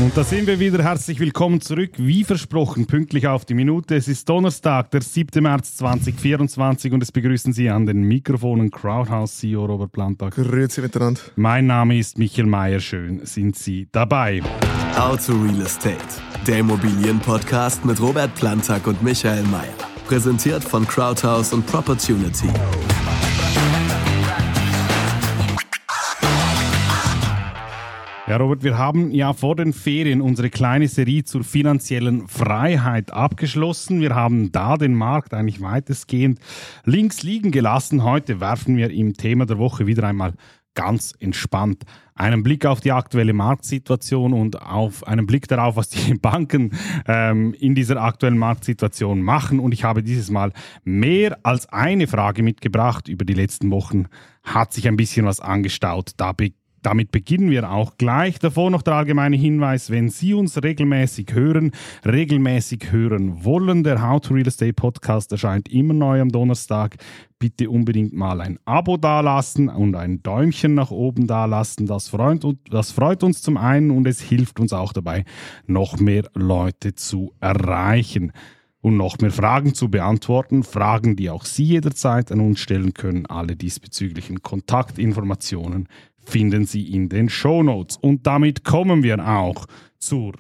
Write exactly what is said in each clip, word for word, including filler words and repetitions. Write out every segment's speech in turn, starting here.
Und da sind wir wieder. Herzlich willkommen zurück. Wie versprochen, pünktlich auf die Minute. Es ist Donnerstag, der siebten März zweitausendvierundzwanzig und es begrüßen Sie an den Mikrofonen Crowdhouse-C E O Robert Plantag. Grüezi miteinander. Mein Name ist Michael Mayer. Schön sind Sie dabei. Auto Real Estate, der Immobilien-Podcast mit Robert Plantag und Michael Mayer. Präsentiert von Crowdhouse und Propertunity. Ja, Robert, wir haben ja vor den Ferien unsere kleine Serie zur finanziellen Freiheit abgeschlossen. Wir haben da den Markt eigentlich weitestgehend links liegen gelassen. Heute werfen wir im Thema der Woche wieder einmal ganz entspannt einen Blick auf die aktuelle Marktsituation und auf einen Blick darauf, was die Banken ähm, in dieser aktuellen Marktsituation machen. Und ich habe dieses Mal mehr als eine Frage mitgebracht. Über die letzten Wochen hat sich ein bisschen was angestaut. Da be- Damit beginnen wir auch gleich. Davor noch der allgemeine Hinweis, wenn Sie uns regelmäßig hören, regelmäßig hören wollen, der How to Real Estate Podcast erscheint immer neu am Donnerstag. Bitte unbedingt mal ein Abo dalassen und ein Däumchen nach oben dalassen. Das freut, das freut uns zum einen und es hilft uns auch dabei, noch mehr Leute zu erreichen und noch mehr Fragen zu beantworten. Fragen, die auch Sie jederzeit an uns stellen können. Alle diesbezüglichen Kontaktinformationen finden Sie in den Shownotes. Und damit kommen wir auch zur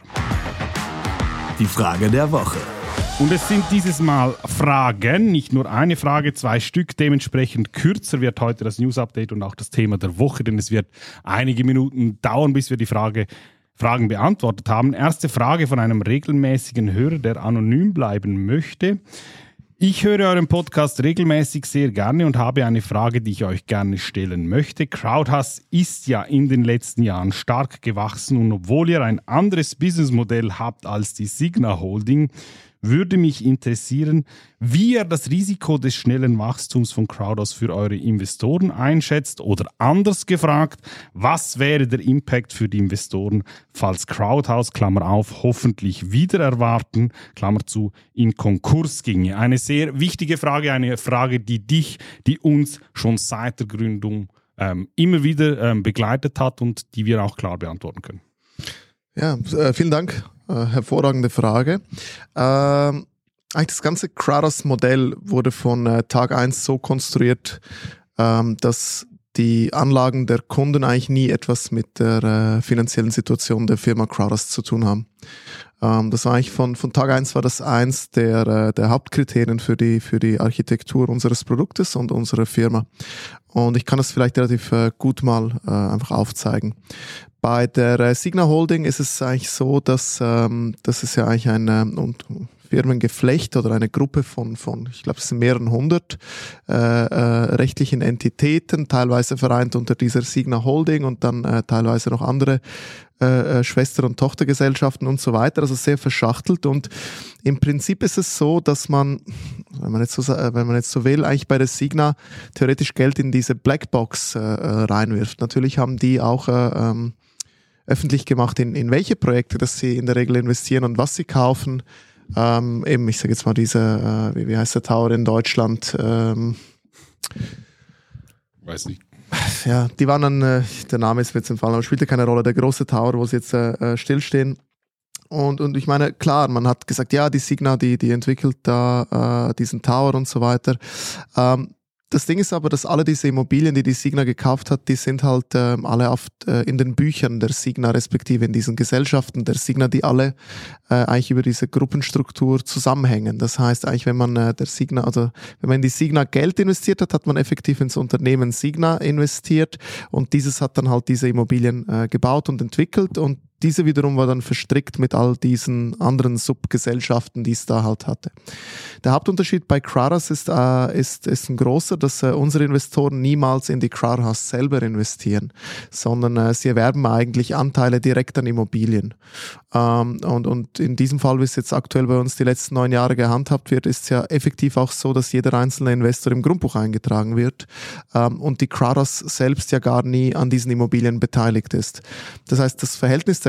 Die Frage der Woche. Und es sind dieses Mal Fragen, nicht nur eine Frage, zwei Stück. Dementsprechend kürzer wird heute das News-Update und auch das Thema der Woche, denn es wird einige Minuten dauern, bis wir die Frage, Fragen beantwortet haben. Erste Frage von einem regelmäßigen Hörer, der anonym bleiben möchte. Ich höre euren Podcast regelmäßig sehr gerne und habe eine Frage, die ich euch gerne stellen möchte. Crowdhouse ist ja in den letzten Jahren stark gewachsen und obwohl ihr ein anderes Businessmodell habt als die Signa Holding, würde mich interessieren, wie ihr das Risiko des schnellen Wachstums von Crowdhouse für eure Investoren einschätzt oder anders gefragt, was wäre der Impact für die Investoren, falls Crowdhouse, Klammer auf, hoffentlich wieder erwarten, Klammer zu, in Konkurs ginge. Eine sehr wichtige Frage, eine Frage, die dich, die uns schon seit der Gründung ähm, immer wieder ähm, begleitet hat und die wir auch klar beantworten können. Ja, äh, vielen Dank. Äh, hervorragende Frage. Ähm, eigentlich das ganze Crowdhouse-Modell wurde von äh, Tag eins so konstruiert, ähm, dass die Anlagen der Kunden eigentlich nie etwas mit der äh, finanziellen Situation der Firma Crowdhouse zu tun haben. Ähm, das war eigentlich von, von Tag eins war das eins der, äh, der Hauptkriterien für die, für die Architektur unseres Produktes und unserer Firma. Und ich kann das vielleicht relativ äh, gut mal äh, einfach aufzeigen. Bei der äh, Signa Holding ist es eigentlich so, dass ähm, das ist ja eigentlich ein ähm, Firmengeflecht oder eine Gruppe von, von ich glaube, es sind mehreren hundert äh, äh, rechtlichen Entitäten, teilweise vereint unter dieser Signa Holding und dann äh, teilweise noch andere äh, Schwester- und Tochtergesellschaften und so weiter, also sehr verschachtelt. Und im Prinzip ist es so, dass man, wenn man jetzt so, wenn man jetzt so will, eigentlich bei der Signa theoretisch Geld in diese Blackbox äh, reinwirft. Natürlich haben die auch äh, ähm, öffentlich gemacht, in, in welche Projekte dass sie in der Regel investieren und was sie kaufen. Ähm, eben, ich sage jetzt mal diese, äh, wie, wie heißt der Tower in Deutschland? Ähm, Weiß nicht. Ja, die waren dann, äh, der Name ist mir jetzt entfallen, aber spielte keine Rolle, der große Tower, wo sie jetzt äh, stillstehen. Und, und ich meine, klar, man hat gesagt, ja, die Signa, die, die entwickelt da äh, diesen Tower und so weiter. Ähm, Das Ding ist aber, dass alle diese Immobilien, die die Signa gekauft hat, die sind halt ähm, alle auf, äh, in den Büchern der Signa, respektive in diesen Gesellschaften der Signa, die alle äh, eigentlich über diese Gruppenstruktur zusammenhängen. Das heißt eigentlich, wenn man äh, der Signa, also wenn man in die Signa Geld investiert hat, hat man effektiv ins Unternehmen Signa investiert und dieses hat dann halt diese Immobilien äh, gebaut und entwickelt und diese wiederum war dann verstrickt mit all diesen anderen Subgesellschaften, die es da halt hatte. Der Hauptunterschied bei Crowdhouse ist, äh, ist, ist ein großer, dass äh, unsere Investoren niemals in die Crowdhouse selber investieren, sondern äh, sie erwerben eigentlich Anteile direkt an Immobilien. Ähm, und, und in diesem Fall, wie es jetzt aktuell bei uns die letzten neun Jahre gehandhabt wird, ist es ja effektiv auch so, dass jeder einzelne Investor im Grundbuch eingetragen wird ähm, und die Crowdhouse selbst ja gar nie an diesen Immobilien beteiligt ist. Das heißt, das Verhältnis der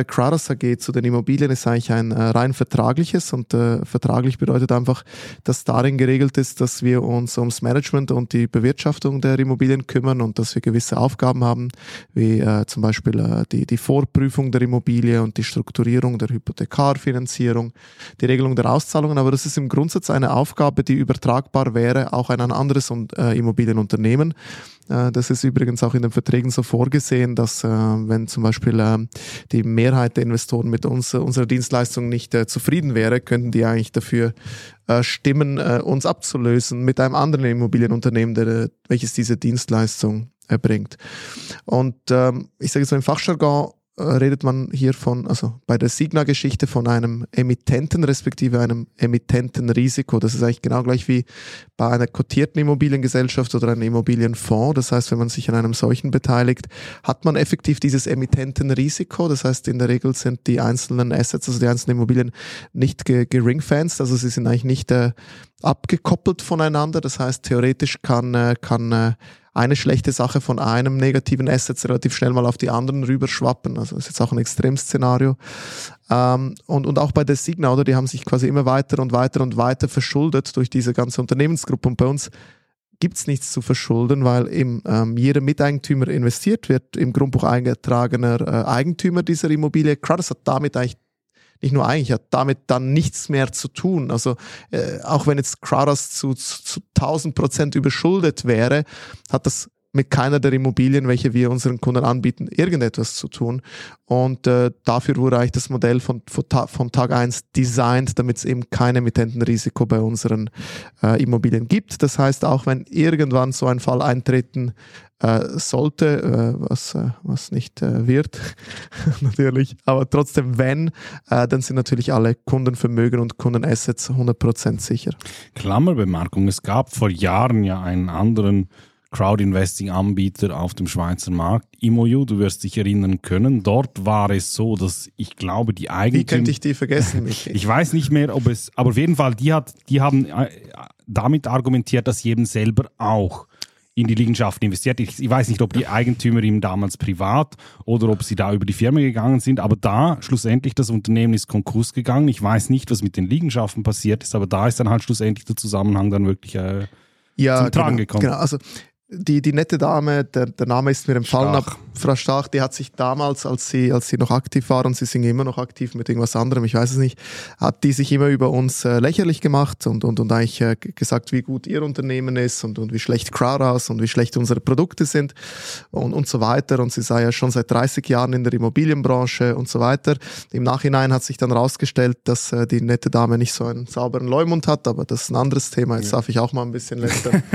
der Crados A G zu den Immobilien ist eigentlich ein äh, rein vertragliches und äh, vertraglich bedeutet einfach, dass darin geregelt ist, dass wir uns ums Management und die Bewirtschaftung der Immobilien kümmern und dass wir gewisse Aufgaben haben, wie äh, zum Beispiel äh, die, die Vorprüfung der Immobilie und die Strukturierung der Hypothekarfinanzierung, die Regelung der Auszahlungen, aber das ist im Grundsatz eine Aufgabe, die übertragbar wäre, auch an ein anderes äh, Immobilienunternehmen. Das ist übrigens auch in den Verträgen so vorgesehen, dass äh, wenn zum Beispiel äh, die Mehrheit der Investoren mit uns, äh, unserer Dienstleistung nicht äh, zufrieden wäre, könnten die eigentlich dafür äh, stimmen, äh, uns abzulösen mit einem anderen Immobilienunternehmen, der, welches diese Dienstleistung erbringt. Und ähm, ich sage so im Fachjargon redet man hier von, also bei der Signa-Geschichte von einem Emittenten respektive einem Emittentenrisiko. Das ist eigentlich genau gleich wie bei einer kotierten Immobiliengesellschaft oder einem Immobilienfonds. Das heißt, wenn man sich an einem solchen beteiligt, hat man effektiv dieses Emittentenrisiko. Das heißt, in der Regel sind die einzelnen Assets, also die einzelnen Immobilien nicht ge- geringfenced, also sie sind eigentlich nicht äh, abgekoppelt voneinander. Das heißt, theoretisch kann, äh, kann äh, eine schlechte Sache von einem negativen Asset relativ schnell mal auf die anderen rüberschwappen. Also das ist jetzt auch ein Extremszenario. Ähm, und, und auch bei der Signa, oder, die haben sich quasi immer weiter und weiter und weiter verschuldet durch diese ganze Unternehmensgruppe. Und bei uns gibt es nichts zu verschulden, weil eben ähm, jeder Miteigentümer investiert, wird im Grundbuch eingetragener äh, Eigentümer dieser Immobilie. Crados hat damit eigentlich nicht nur eigentlich, hat damit dann nichts mehr zu tun. Also äh, auch wenn jetzt Crados zu, zu, zu tausend Prozent überschuldet wäre, hat das mit keiner der Immobilien, welche wir unseren Kunden anbieten, irgendetwas zu tun. Und äh, dafür wurde eigentlich das Modell von, von, von Tag eins designt, damit es eben kein Emittentenrisiko bei unseren äh, Immobilien gibt. Das heißt, auch wenn irgendwann so ein Fall eintreten äh, sollte, äh, was, äh, was nicht äh, wird, natürlich, aber trotzdem, wenn, äh, dann sind natürlich alle Kundenvermögen und Kundenassets hundert Prozent sicher. Klammerbemerkung, es gab vor Jahren ja einen anderen Crowd-Investing-Anbieter auf dem Schweizer Markt, Imoju, du wirst dich erinnern können. Dort war es so, dass ich glaube, die Eigentümer... Wie könnte ich die vergessen, Michi? Ich weiß nicht mehr, ob es... Aber auf jeden Fall, die, hat, die haben damit argumentiert, dass sie eben selber auch in die Liegenschaften investiert. Ich, ich weiß nicht, ob die Eigentümer ihm damals privat oder ob sie da über die Firma gegangen sind, aber da schlussendlich das Unternehmen ist Konkurs gegangen. Ich weiß nicht, was mit den Liegenschaften passiert ist, aber da ist dann halt schlussendlich der Zusammenhang dann wirklich äh, ja, zum Tragen genau, gekommen. Genau, also Die, die nette Dame, der, der Name ist mir empfallen, Stach. ab, Frau Stach, die hat sich damals, als sie, als sie noch aktiv war, und sie sind immer noch aktiv mit irgendwas anderem, ich weiß es nicht, hat die sich immer über uns äh, lächerlich gemacht und, und, und eigentlich äh, gesagt, wie gut ihr Unternehmen ist und, und wie schlecht Crados und wie schlecht unsere Produkte sind und, und so weiter. Und sie sei ja schon seit dreißig Jahren in der Immobilienbranche und so weiter. Im Nachhinein hat sich dann rausgestellt, dass äh, die nette Dame nicht so einen sauberen Leumund hat, aber das ist ein anderes Thema. Jetzt ja. darf ich auch mal ein bisschen lästern.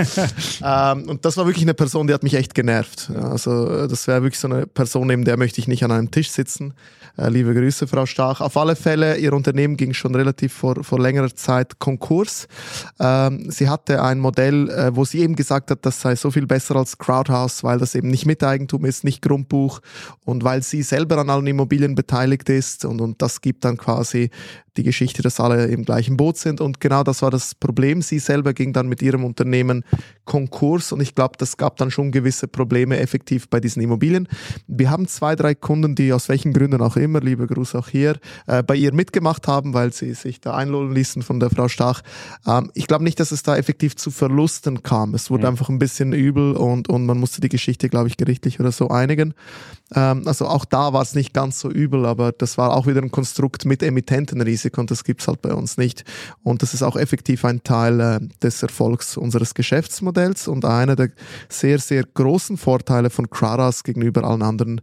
ähm, und das war wirklich eine Person, die hat mich echt genervt. Also das wäre wirklich so eine Person, neben der möchte ich nicht an einem Tisch sitzen. Äh, liebe Grüße, Frau Stach. Auf alle Fälle, ihr Unternehmen ging schon relativ vor, vor längerer Zeit Konkurs. Ähm, sie hatte ein Modell, äh, wo sie eben gesagt hat, das sei so viel besser als Crowdhouse, weil das eben nicht Miteigentum ist, nicht Grundbuch und weil sie selber an allen Immobilien beteiligt ist und, und das gibt dann quasi die Geschichte, dass alle im gleichen Boot sind und genau das war das Problem. Sie selber ging dann mit ihrem Unternehmen Konkurs und ich glaube, das gab dann schon gewisse Probleme effektiv bei diesen Immobilien. Wir haben zwei, drei Kunden, die aus welchen Gründen auch immer, liebe Gruß auch hier, äh, bei ihr mitgemacht haben, weil sie sich da einlullen ließen von der Frau Stach. Ähm, ich glaube nicht, dass es da effektiv zu Verlusten kam. Es wurde mhm. einfach ein bisschen übel und, und man musste die Geschichte, glaube ich, gerichtlich oder so einigen. Ähm, also auch da war es nicht ganz so übel, aber das war auch wieder ein Konstrukt mit Emittentenrisiko und das gibt's halt bei uns nicht. Und das ist auch effektiv ein Teil äh, des Erfolgs unseres Geschäftsmodells und einer der sehr, sehr großen Vorteile von Crados gegenüber allen anderen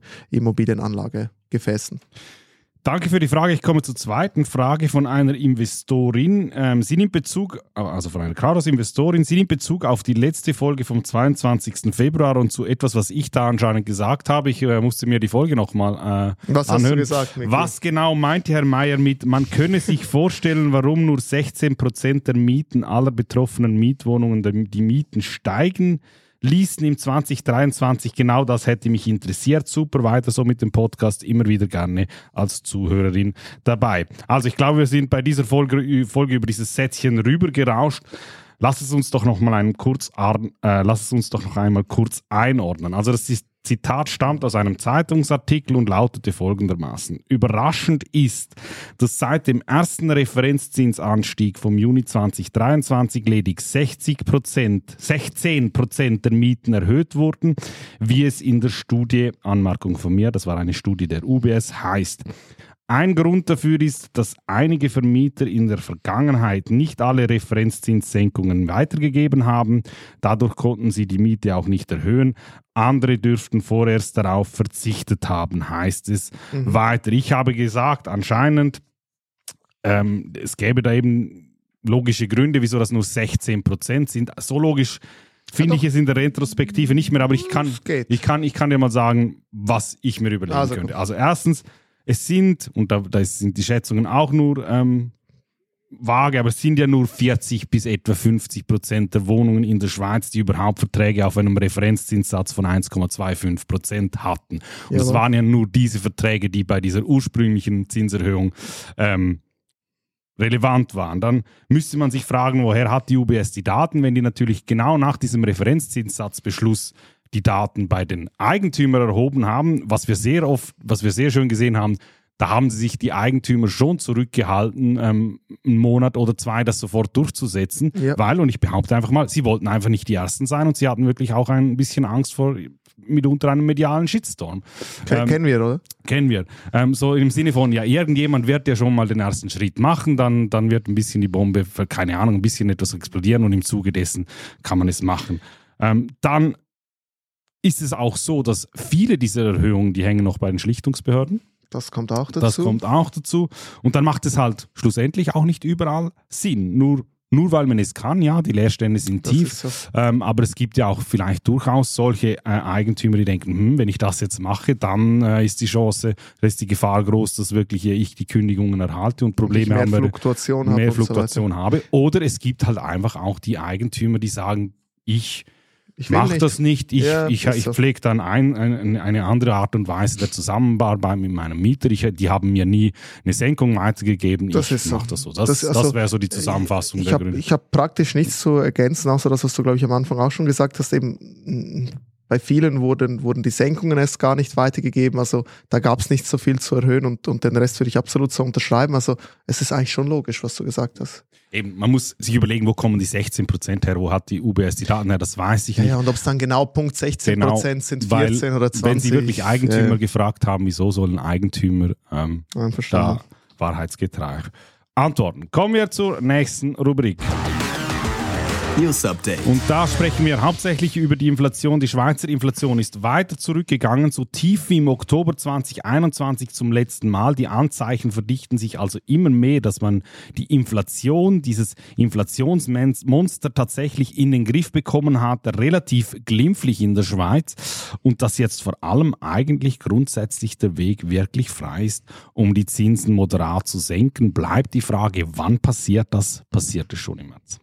Immobilienanlagegefäßen. Danke für die Frage. Ich komme zur zweiten Frage von einer Investorin. Ähm, sie nimmt Bezug, also von einer Crados-Investorin, sie nimmt Bezug auf die letzte Folge vom zweiundzwanzigsten Februar und zu etwas, was ich da anscheinend gesagt habe. Ich äh, musste mir die Folge nochmal äh, was anhören. Hast du gesagt, Micky? Was genau meinte Herr Meier mit, man könne sich vorstellen, warum nur sechzehn Prozent der Mieten aller betroffenen Mietwohnungen die Mieten steigen ließen im zwanzig dreiundzwanzig. Genau das hätte mich interessiert. Super, weiter so mit dem Podcast, immer wieder gerne als Zuhörerin dabei. Also ich glaube, wir sind bei dieser Folge, Folge über dieses Sätzchen rübergerauscht. Lass es uns doch noch mal einen kurz, äh, lass es uns doch noch einmal kurz einordnen. Also das ist Zitat stammt aus einem Zeitungsartikel und lautete folgendermaßen: Überraschend ist, dass seit dem ersten Referenzzinsanstieg vom Juni zweitausenddreiundzwanzig ledig sechzig Prozent, sechzehn Prozent der Mieten erhöht wurden, wie es in der Studie, Anmerkung von mir, das war eine Studie der U B S, heißt. Ein Grund dafür ist, dass einige Vermieter in der Vergangenheit nicht alle Referenzzinssenkungen weitergegeben haben. Dadurch konnten sie die Miete auch nicht erhöhen. Andere dürften vorerst darauf verzichtet haben, heißt es mhm. weiter. Ich habe gesagt, anscheinend, ähm, es gäbe da eben logische Gründe, wieso das nur sechzehn Prozent sind. So logisch finde ja, ich es in der Retrospektive nicht mehr, aber ich kann, ich kann, ich kann dir mal sagen, was ich mir überlegen also, könnte. Also erstens, es sind, und da, da sind die Schätzungen auch nur ähm, vage, aber es sind ja nur vierzig bis etwa fünfzig Prozent der Wohnungen in der Schweiz, die überhaupt Verträge auf einem Referenzzinssatz von eins Komma fünfundzwanzig Prozent hatten. Und es waren ja nur diese Verträge, die bei dieser ursprünglichen Zinserhöhung ähm, relevant waren. Dann müsste man sich fragen, woher hat die U B S die Daten, wenn die natürlich genau nach diesem Referenzzinssatzbeschluss die Daten bei den Eigentümern erhoben haben, was wir sehr oft, was wir sehr schön gesehen haben, da haben sie sich die Eigentümer schon zurückgehalten, ähm, einen Monat oder zwei das sofort durchzusetzen, ja. weil, und ich behaupte einfach mal, sie wollten einfach nicht die Ersten sein und sie hatten wirklich auch ein bisschen Angst vor mitunter einem medialen Shitstorm. Ken, ähm, kennen wir, oder? Kennen wir. Ähm, so im Sinne von, ja, irgendjemand wird ja schon mal den ersten Schritt machen, dann, dann wird ein bisschen die Bombe, keine Ahnung, ein bisschen etwas explodieren und im Zuge dessen kann man es machen. Ähm, dann ist es auch so, dass viele dieser Erhöhungen, die hängen noch bei den Schlichtungsbehörden. Das kommt auch dazu. Das kommt auch dazu. Und dann macht es halt schlussendlich auch nicht überall Sinn. Nur, nur weil man es kann, ja, die Leerstände sind das tief. So. Ähm, aber es gibt ja auch vielleicht durchaus solche äh, Eigentümer, die denken, hm, wenn ich das jetzt mache, dann äh, ist die Chance, da ist die Gefahr groß, dass wirklich ich die Kündigungen erhalte und Probleme mehr haben, Fluktuation, mehr Fluktuation so habe. Oder es gibt halt einfach auch die Eigentümer, die sagen, ich Ich mache das nicht, ich, ja, ich, ich pflege dann ein, ein, eine andere Art und Weise der Zusammenarbeit mit meinem Mieter. Ich, die haben mir nie eine Senkung weitergegeben, das ich mache das so. Das, das, also, das wäre so die Zusammenfassung ich der hab, Gründe. Ich habe praktisch nichts zu ergänzen, außer das, was du, glaube ich, am Anfang auch schon gesagt hast, eben bei vielen wurden, wurden die Senkungen erst gar nicht weitergegeben, also da gab es nicht so viel zu erhöhen und, und den Rest würde ich absolut so unterschreiben, also es ist eigentlich schon logisch, was du gesagt hast. Eben, man muss sich überlegen, wo kommen die sechzehn Prozent her, wo hat die U B S die Daten her, das weiß ich nicht. Ja, ja und ob es dann genau Punkt sechzehn Prozent genau, sind, vierzehn oder zwanzig. Wenn sie wirklich Eigentümer ja. gefragt haben, wieso sollen Eigentümer ähm, da wahrheitsgetreu antworten. Kommen wir zur nächsten Rubrik. News Update. Und da sprechen wir hauptsächlich über die Inflation. Die Schweizer Inflation ist weiter zurückgegangen, so tief wie im Oktober zweitausendeinundzwanzig zum letzten Mal. Die Anzeichen verdichten sich also immer mehr, dass man die Inflation, dieses Inflationsmonster tatsächlich in den Griff bekommen hat, relativ glimpflich in der Schweiz. Und dass jetzt vor allem eigentlich grundsätzlich der Weg wirklich frei ist, um die Zinsen moderat zu senken. Bleibt die Frage, wann passiert das? Passiert es schon im März?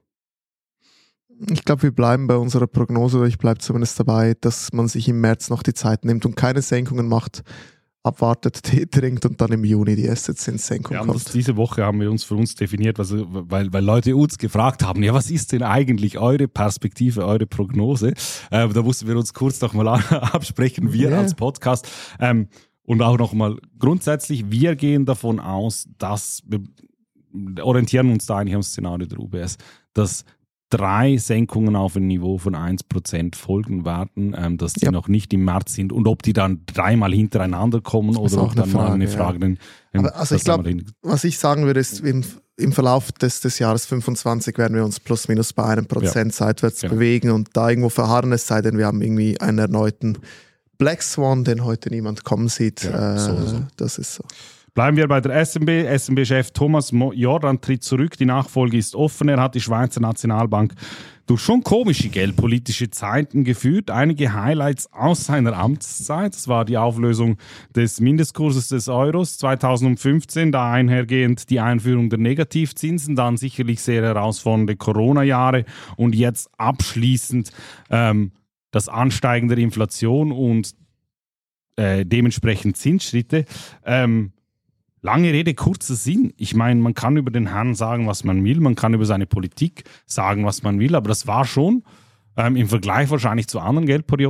Ich glaube, wir bleiben bei unserer Prognose, oder ich bleibe zumindest dabei, dass man sich im März noch die Zeit nimmt und keine Senkungen macht, abwartet, Tee trinkt und dann im Juni die erste Zinssenkung ja, kommt. Diese Woche haben wir uns für uns definiert, also, weil, weil Leute uns gefragt haben, ja, was ist denn eigentlich eure Perspektive, eure Prognose? Äh, da mussten wir uns kurz noch mal absprechen, wir yeah. als Podcast. Ähm, und auch noch mal grundsätzlich, wir gehen davon aus, dass wir orientieren uns da eigentlich am Szenario der U B S, dass drei Senkungen auf ein Niveau von eins Prozent folgen werden, ähm, dass die ja. noch nicht im März sind und ob die dann dreimal hintereinander kommen oder ob dann Frage, mal eine Frage... Ja. Den, den, also ich glaube, was ich sagen würde, ist, im, im Verlauf des, des Jahres fünfundzwanzig werden wir uns plus minus bei einem Prozent ja. seitwärts ja. bewegen und da irgendwo verharren, es sei denn, wir haben irgendwie einen erneuten Black Swan, den heute niemand kommen sieht. Ja, äh, so, so. Das ist so. Bleiben wir bei der S N B. S N B-Chef Thomas Jordan tritt zurück. Die Nachfolge ist offen. Er hat die Schweizer Nationalbank durch schon komische geldpolitische Zeiten geführt. Einige Highlights aus seiner Amtszeit. Das war die Auflösung des Mindestkurses des Euros zweitausendfünfzehn, da einhergehend die Einführung der Negativzinsen, dann sicherlich sehr herausfordernde Corona-Jahre und jetzt abschließend ähm, das Ansteigen der Inflation und äh, dementsprechend Zinsschritte. Ähm, Lange Rede, kurzer Sinn. Ich meine, man kann über den Herrn sagen, was man will, man kann über seine Politik sagen, was man will, aber das war schon ähm, im Vergleich wahrscheinlich zu anderen Geldpolitikern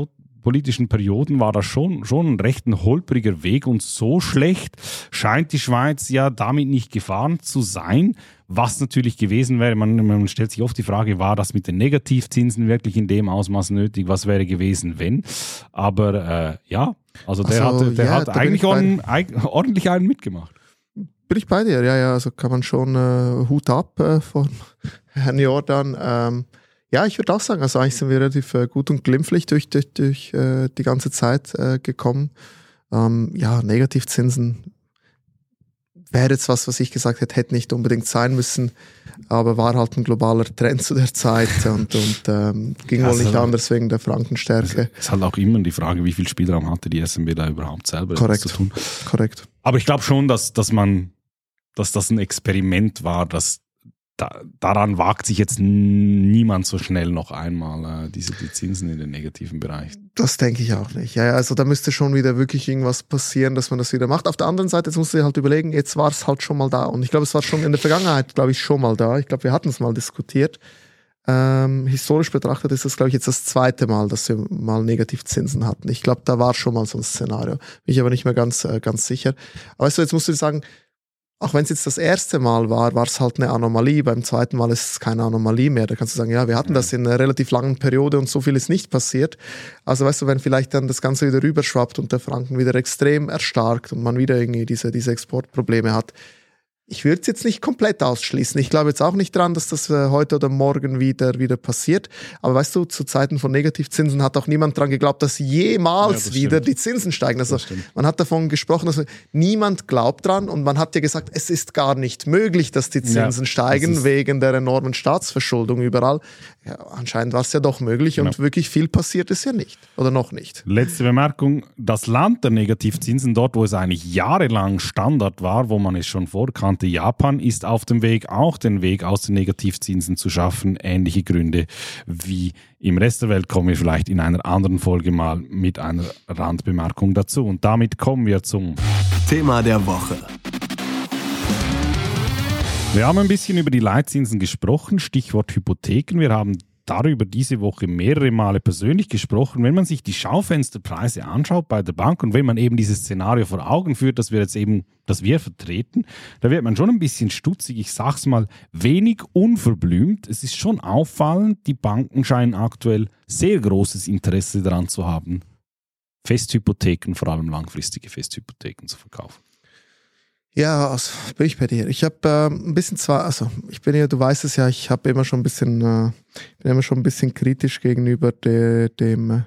politischen Perioden war das schon, schon ein recht ein holpriger Weg und so schlecht scheint die Schweiz ja damit nicht gefahren zu sein, was natürlich gewesen wäre. Man, man stellt sich oft die Frage, war das mit den Negativzinsen wirklich in dem Ausmaß nötig? Was wäre gewesen, wenn? Aber äh, ja, also der also, hat, der ja, hat eigentlich on, ordentlich einen mitgemacht. Bin ich bei dir, ja, ja, also kann man schon äh, Hut ab äh, von Herrn Jordan. Ähm, ja, ich würde auch sagen, also eigentlich sind wir relativ äh, gut und glimpflich durch, durch, durch äh, die ganze Zeit äh, gekommen. Ähm, ja, Negativzinsen wäre jetzt was, was ich gesagt hätte, hätte nicht unbedingt sein müssen, aber war halt ein globaler Trend zu der Zeit und, und ähm, ging ja, wohl nicht anders wegen der Frankenstärke. Es ist halt auch immer die Frage, wie viel Spielraum hatte die S N B da überhaupt selber Korrekt. zu tun. Korrekt. Aber ich glaube schon, dass, dass man, dass das ein Experiment war, dass da, daran wagt sich jetzt niemand so schnell noch einmal äh, diese die Zinsen in den negativen Bereich. Das denke ich auch nicht. Ja, ja, also da müsste schon wieder wirklich irgendwas passieren, dass man das wieder macht. Auf der anderen Seite, jetzt musst du dir halt überlegen, jetzt war es halt schon mal da. Und ich glaube, es war schon in der Vergangenheit, glaube ich, schon mal da. Ich glaube, wir hatten es mal diskutiert. Ähm, historisch betrachtet ist das, glaube ich, jetzt das zweite Mal, dass wir mal Negativzinsen hatten. Ich glaube, da war schon mal so ein Szenario. Bin ich aber nicht mehr ganz, äh, ganz sicher. Aber weißt du, jetzt musst du dir sagen, auch wenn es jetzt das erste Mal war, war es halt eine Anomalie. Beim zweiten Mal ist es keine Anomalie mehr. Da kannst du sagen, ja, wir hatten das in einer relativ langen Periode und so viel ist nicht passiert. Also weißt du, wenn vielleicht dann das Ganze wieder rüberschwappt und der Franken wieder extrem erstarkt und man wieder irgendwie diese, diese Exportprobleme hat, ich würde es jetzt nicht komplett ausschließen. Ich glaube jetzt auch nicht dran, dass das äh, heute oder morgen wieder, wieder passiert. Aber weißt du, zu Zeiten von Negativzinsen hat auch niemand dran geglaubt, dass jemals ja, das wieder die Zinsen steigen. Also man hat davon gesprochen, dass niemand glaubt dran und man hat ja gesagt, es ist gar nicht möglich, dass die Zinsen ja, steigen wegen der enormen Staatsverschuldung überall. Ja, anscheinend war es ja doch möglich genau. Und wirklich viel passiert ist ja nicht oder noch nicht. Letzte Bemerkung, das Land der Negativzinsen, dort wo es eigentlich jahrelang Standard war, wo man es schon vorkannte, Japan ist auf dem Weg, auch den Weg aus den Negativzinsen zu schaffen. Ähnliche Gründe wie im Rest der Welt kommen wir vielleicht in einer anderen Folge mal mit einer Randbemerkung dazu. Und damit kommen wir zum Thema der Woche. Wir haben ein bisschen über die Leitzinsen gesprochen, Stichwort Hypotheken. Wir haben darüber diese Woche mehrere Male persönlich gesprochen. Wenn man sich die Schaufensterpreise anschaut bei der Bank und wenn man eben dieses Szenario vor Augen führt, dass wir jetzt eben, dass wir vertreten, da wird man schon ein bisschen stutzig. Ich sag's mal, wenig unverblümt. Es ist schon auffallend, die Banken scheinen aktuell sehr großes Interesse daran zu haben, Festhypotheken, vor allem langfristige Festhypotheken zu verkaufen. Ja, also bin ich bei dir. Ich habe äh, ein bisschen zwar, also ich bin ja, du weißt es ja, ich habe immer schon ein bisschen, äh, bin immer schon ein bisschen kritisch gegenüber de, dem äh,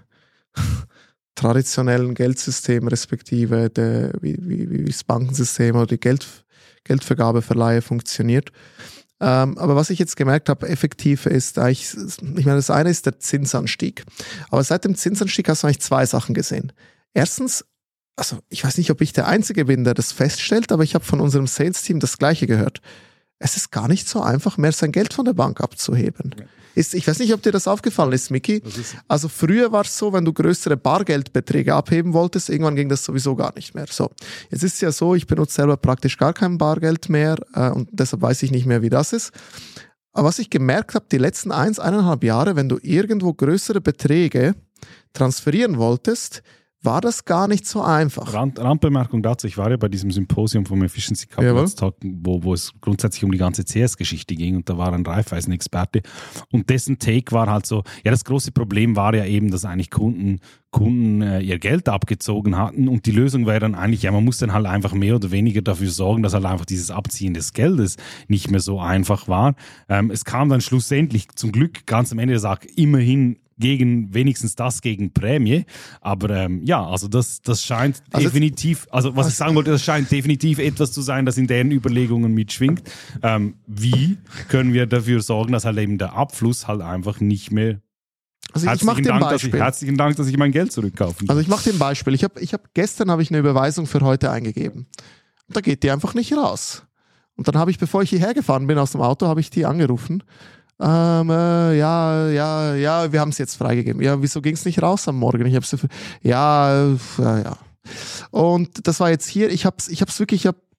traditionellen Geldsystem, respektive der, wie, wie, wie das Bankensystem oder die Geld, Geldvergabeverleihe funktioniert. Ähm, aber was ich jetzt gemerkt habe, effektiv ist eigentlich, ich meine, das eine ist der Zinsanstieg. Aber seit dem Zinsanstieg hast du eigentlich zwei Sachen gesehen. Erstens, also ich weiß nicht, ob ich der Einzige bin, der das feststellt, aber ich habe von unserem Sales-Team das Gleiche gehört. Es ist gar nicht so einfach, mehr sein Geld von der Bank abzuheben. Ja. Ist, ich weiß nicht, ob dir das aufgefallen ist, Miki. Ist also früher war es so, wenn du größere Bargeldbeträge abheben wolltest, irgendwann ging das sowieso gar nicht mehr. So, jetzt ist es ja so, ich benutze selber praktisch gar kein Bargeld mehr äh, und deshalb weiß ich nicht mehr, wie das ist. Aber was ich gemerkt habe, die letzten eins, eineinhalb Jahre, wenn du irgendwo größere Beträge transferieren wolltest, war das gar nicht so einfach. Rand, Randbemerkung dazu, ich war ja bei diesem Symposium vom Efficiency Capital Talk, wo, wo es grundsätzlich um die ganze C S-Geschichte ging und da war ein Raiffeisen-Experte und dessen Take war halt so, ja, das große Problem war ja eben, dass eigentlich Kunden, Kunden äh, ihr Geld abgezogen hatten und die Lösung wäre dann eigentlich, ja, man muss dann halt einfach mehr oder weniger dafür sorgen, dass halt einfach dieses Abziehen des Geldes nicht mehr so einfach war. Ähm, es kam dann schlussendlich zum Glück ganz am Ende der Sache immerhin gegen wenigstens das gegen Prämie, aber ähm, ja, also das, das scheint also definitiv, also was also ich sagen wollte, das scheint definitiv etwas zu sein, das in deren Überlegungen mitschwingt. Ähm, wie können wir dafür sorgen, dass halt eben der Abfluss halt einfach nicht mehr. Also ich mache dir ein Beispiel. Ich, herzlichen Dank, dass ich mein Geld zurückkaufen kann. Also ich mache dir ein Beispiel. Ich habe, ich habe gestern habe ich eine Überweisung für heute eingegeben und da geht die einfach nicht raus. Und dann habe ich, bevor ich hierher gefahren bin aus dem Auto, habe ich die angerufen. Ähm, äh, ja, ja, ja, wir haben es jetzt freigegeben. Ja, wieso ging es nicht raus am Morgen? Ich habe so, ja, ja, ja. Und das war jetzt hier. Ich habe es, ich habe es wirklich, ich habe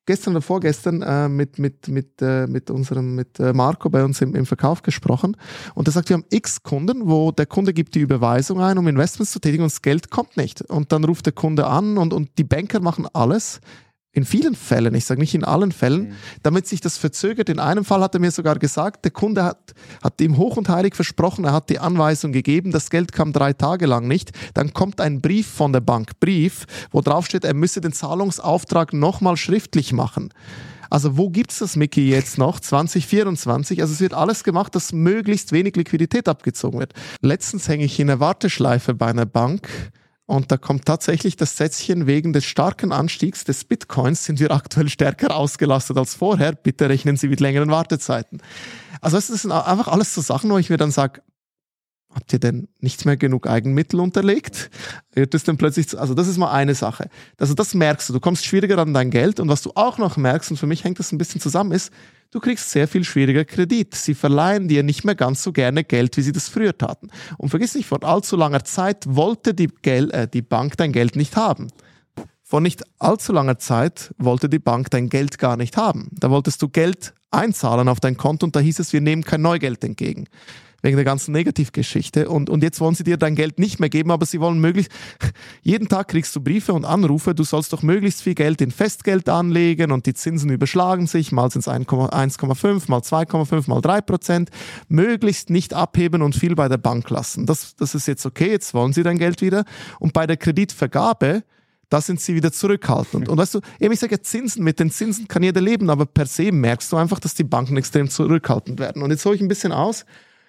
gestern oder vorgestern äh, mit, mit, mit, äh, mit unserem mit äh, Marco bei uns im, im Verkauf gesprochen und er sagt, wir haben x Kunden, wo der Kunde gibt die Überweisung ein, um Investments zu tätigen und das Geld kommt nicht. Und dann ruft der Kunde an und, und die Banker machen alles, in vielen Fällen, ich sage nicht in allen Fällen, mhm. damit sich das verzögert. In einem Fall hat er mir sogar gesagt, der Kunde hat, hat ihm hoch und heilig versprochen, er hat die Anweisung gegeben, das Geld kam drei Tage lang nicht. Dann kommt ein Brief von der Bank, Brief, wo drauf steht, er müsse den Zahlungsauftrag nochmal schriftlich machen. Also wo gibt es das, Micky, jetzt noch? zwanzig vierundzwanzig? Also es wird alles gemacht, dass möglichst wenig Liquidität abgezogen wird. Letztens hänge ich in einer Warteschleife bei einer Bank. Und da kommt tatsächlich das Sätzchen, wegen des starken Anstiegs des Bitcoins sind wir aktuell stärker ausgelastet als vorher. Bitte rechnen Sie mit längeren Wartezeiten. Also das sind einfach alles so Sachen, wo ich mir dann sage, habt ihr denn nicht mehr genug Eigenmittel unterlegt? Wird das denn plötzlich, also das ist mal eine Sache. Also das merkst du, du kommst schwieriger an dein Geld und was du auch noch merkst, und für mich hängt das ein bisschen zusammen, ist, du kriegst sehr viel schwieriger Kredit. Sie verleihen dir nicht mehr ganz so gerne Geld, wie sie das früher taten. Und vergiss nicht, vor allzu langer Zeit wollte die, Gel- äh, die Bank dein Geld nicht haben. Vor nicht allzu langer Zeit wollte die Bank dein Geld gar nicht haben. Da wolltest du Geld einzahlen auf dein Konto und da hieß es, wir nehmen kein Neugeld entgegen. Wegen der ganzen Negativgeschichte. Und, und jetzt wollen sie dir dein Geld nicht mehr geben, aber sie wollen möglichst, jeden Tag kriegst du Briefe und Anrufe, du sollst doch möglichst viel Geld in Festgeld anlegen und die Zinsen überschlagen sich, mal sind es eins Komma fünf, mal zwei Komma fünf, mal drei Prozent. Möglichst nicht abheben und viel bei der Bank lassen. Das, das ist jetzt okay, jetzt wollen sie dein Geld wieder. Und bei der Kreditvergabe, da sind sie wieder zurückhaltend. Und weißt du, eben ich sage ja Zinsen, mit den Zinsen kann jeder leben, aber per se merkst du einfach, dass die Banken extrem zurückhaltend werden. Und jetzt hole ich ein bisschen aus,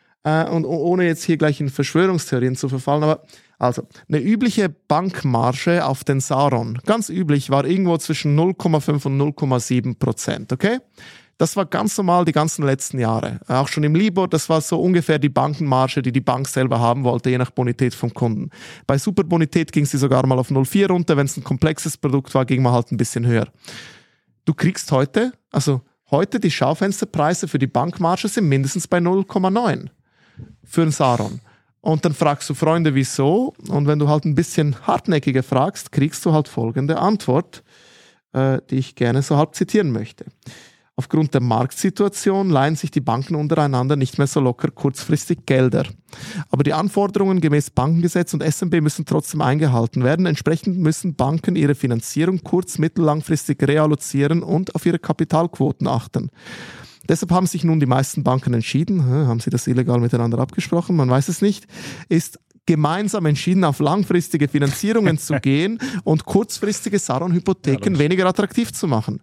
und ohne jetzt hier gleich in Verschwörungstheorien zu verfallen, aber also eine übliche Bankmarge auf den Saron, ganz üblich, war irgendwo zwischen null Komma fünf und null Komma sieben Prozent, okay? Das war ganz normal die ganzen letzten Jahre. Auch schon im Libor, das war so ungefähr die Bankenmarge, die die Bank selber haben wollte, je nach Bonität vom Kunden. Bei Superbonität ging sie sogar mal auf null Komma vier runter, wenn es ein komplexes Produkt war, ging man halt ein bisschen höher. Du kriegst heute, also heute die Schaufensterpreise für die Bankmarge sind mindestens bei null Komma neun. Für einen Saron. Und dann fragst du Freunde, wieso? Und wenn du halt ein bisschen hartnäckiger fragst, kriegst du halt folgende Antwort, äh, die ich gerne so halb zitieren möchte. Aufgrund der Marktsituation leihen sich die Banken untereinander nicht mehr so locker kurzfristig Gelder. Aber die Anforderungen gemäß Bankengesetz und S M B müssen trotzdem eingehalten werden. Entsprechend müssen Banken ihre Finanzierung kurz-, mittel-, langfristig reallozieren und auf ihre Kapitalquoten achten. Deshalb haben sich nun die meisten Banken entschieden, haben sie das illegal miteinander abgesprochen, man weiß es nicht, ist gemeinsam entschieden, auf langfristige Finanzierungen zu gehen und kurzfristige Saron-Hypotheken ja, weniger attraktiv zu machen.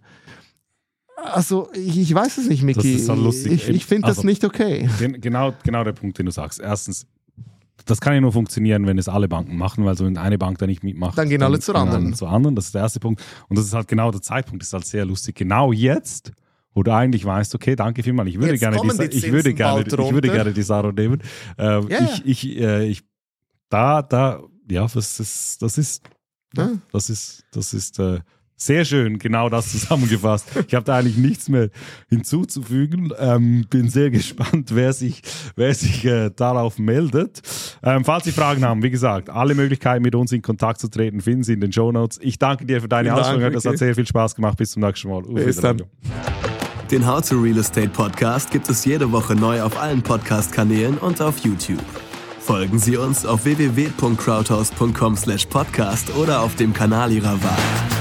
Also ich, ich weiß es nicht, Micky. Das ist halt lustig. Ich, ich finde also, das nicht okay. Genau, genau der Punkt, den du sagst. Erstens, das kann ja nur funktionieren, wenn es alle Banken machen, weil so wenn eine Bank da nicht mitmacht, dann gehen alle zur anderen. Zur anderen. Das ist der erste Punkt. Und das ist halt genau der Zeitpunkt, das ist halt sehr lustig. Genau jetzt, wo du eigentlich weißt, okay, danke vielmals, ich würde gerne die, die ich würde gerne, ich würde gerne die Saron nehmen. Ähm, yeah. Ich, ich, äh, ich, da, da, ja, das ist, das ist, ja. das ist, das ist äh, sehr schön, genau das zusammengefasst. Ich habe da eigentlich nichts mehr hinzuzufügen. Ähm, bin sehr gespannt, wer sich, wer sich äh, darauf meldet. Ähm, falls Sie Fragen haben, wie gesagt, alle Möglichkeiten, mit uns in Kontakt zu treten, finden Sie in den Shownotes. Ich danke dir für deine Ausführungen. Das hat sehr viel Spaß gemacht. Bis zum nächsten Mal. Bis dann. Den How to Real Estate Podcast gibt es jede Woche neu auf allen Podcast-Kanälen und auf YouTube. Folgen Sie uns auf w w w punkt crowdhouse punkt com slash podcast oder auf dem Kanal Ihrer Wahl.